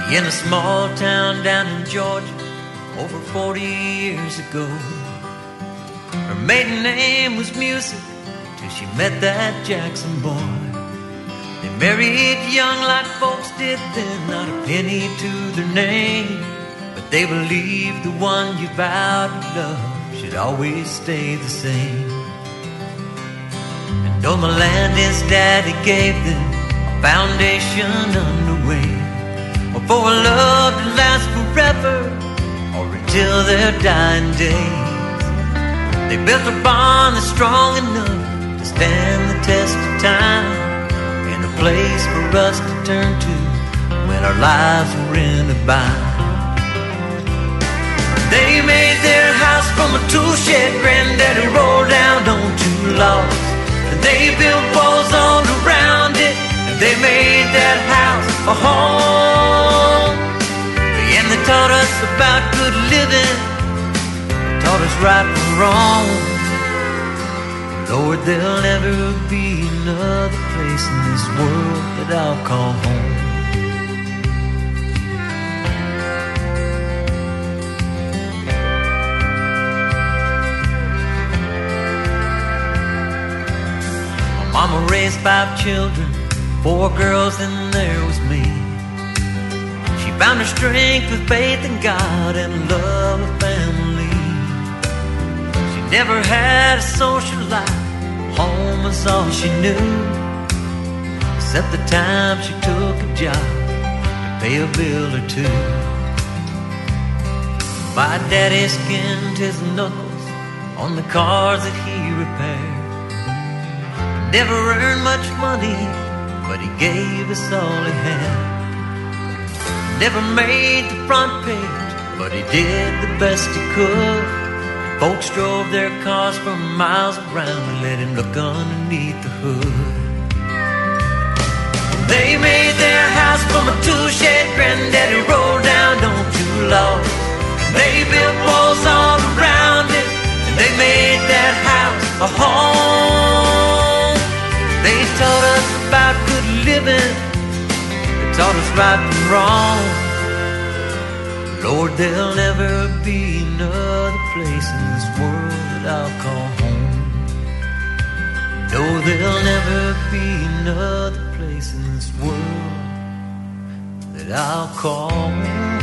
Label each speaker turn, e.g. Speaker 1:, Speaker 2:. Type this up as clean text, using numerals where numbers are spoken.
Speaker 1: In a small town down in Georgia over 40 years ago. Her maiden name was Music till she met that Jackson boy. They married young like folks did then, not a penny to their name, but they believed the one you vowed to love should always stay the same. And though the land his daddy gave them a foundation underway, or for a love to last forever, or until their dying days, they built a bond that's strong enough to stand the test of time, and a place for us to turn to when our lives were in a bind. They made their house from a tool shed Granddaddy rolled down on 2 logs, and they built walls all around it, and they made that house a home. And they taught us about good living, taught us right from wrong. Lord, there'll never be another place in this world that I'll call home. My mama raised 5 children, 4 girls, and there was me. She found her strength with faith in God and love of family. She never had a social life, home was all she knew, except the time she took a job to pay a bill or 2. My daddy skinned his knuckles on the cars that he repaired. Never earned much money, but he gave us all he had. Never made the front page, but he did the best he could. Folks drove their cars for miles around and let him look underneath the hood. They made their house from a tool shed Granddaddy rolled down on 2 logs. They built walls all around it, and they made that house a home. They taught us about good living, they taught us right from wrong. Lord, there'll never be another place in this world that I'll call home. No, there'll never be another place in this world that I'll call home.